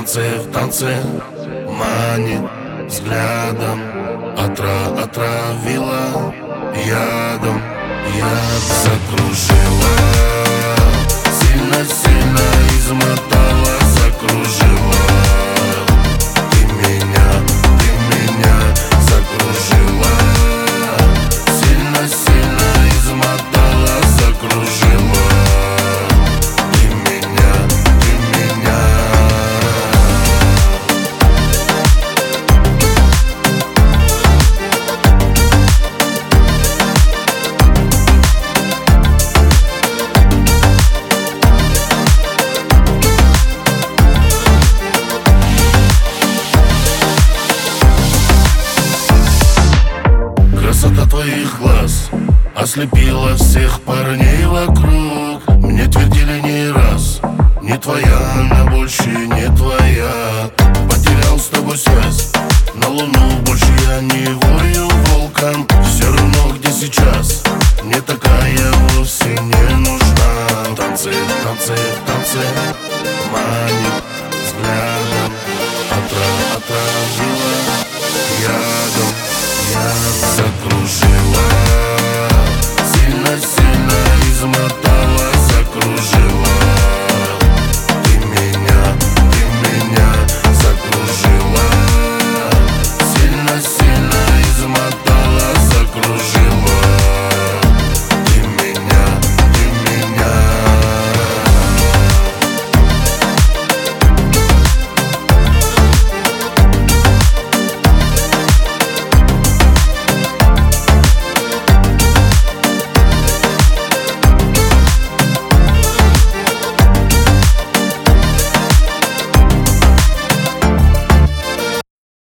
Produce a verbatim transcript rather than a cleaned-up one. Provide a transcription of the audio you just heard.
танце, в танце манит взглядом, отра, отравила ядом, яд закружила, сильно-сильно измотала, закружила. Ты меня, ты меня закружила, сильно-сильно измотала, закружила. Ты меня, ты меня. Красота твоих глаз ослепила всех парней вокруг. Мне твердили не раз: не твоя, она больше не твоя. Потерял с тобой связь, на луну больше я не вою волком. Все равно где сейчас,